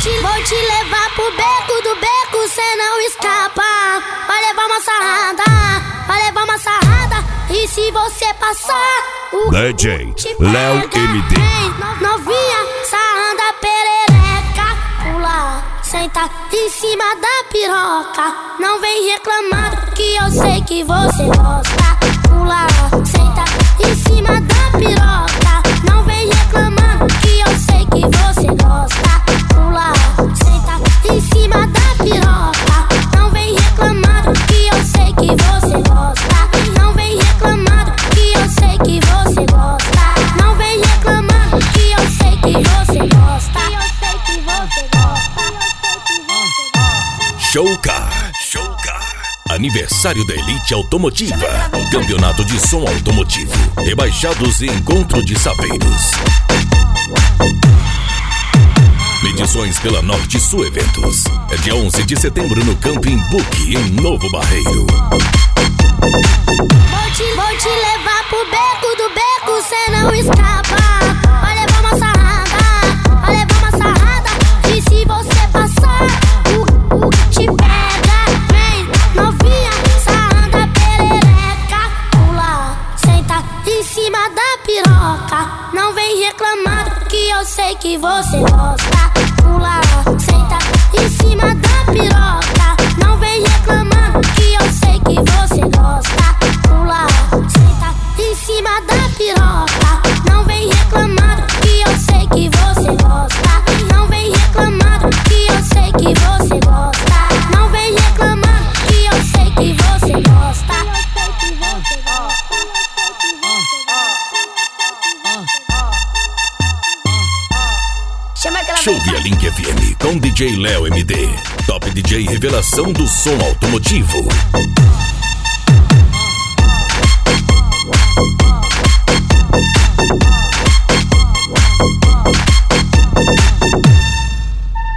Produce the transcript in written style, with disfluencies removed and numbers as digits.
Vou te levar pro beco do beco, cê não escapa. Vai levar uma sarrada, vai levar uma sarrada. E se você passar, o DJ Léo MD. Novinha, sarranda perereca. Pula, senta em cima da piroca. Não vem reclamar que eu sei que você gosta. Pula, senta em cima da piroca. Não vem reclamar que eu sei que você gosta. Pula, senta em cima da piroca. Não vem reclamar que eu sei que você gosta. Não vem reclamar que eu sei que você gosta. Não vem reclamar que eu sei que você gosta. Eu sei que você gosta. Showcar. Aniversário da Elite Automotiva. Campeonato de som automotivo. Rebaixados e encontro de saveiros. Medições pela Norte Sul Eventos. É dia 11 de setembro no Camping Book, em Novo Barreiro. Vou te levar pro beco do beco, cê não escapa. Vai levar uma sarrada, vai levar uma sarrada. E se você passar, o te pega. Vem, novinha, sarranda perereca. Pula, senta em cima da piroca. Não vem reclamar que eu sei que você gosta. Pula, senta em cima da piroca. Não vem reclamar que eu sei que você gosta. Pula, senta em cima da piroca. Não vem reclamar que eu sei que você gosta. Não vem reclamar que eu sei que você gosta. Não vem reclamar que eu sei que você gosta. Show via Link FM com DJ Léo MD. Top DJ revelação do som automotivo.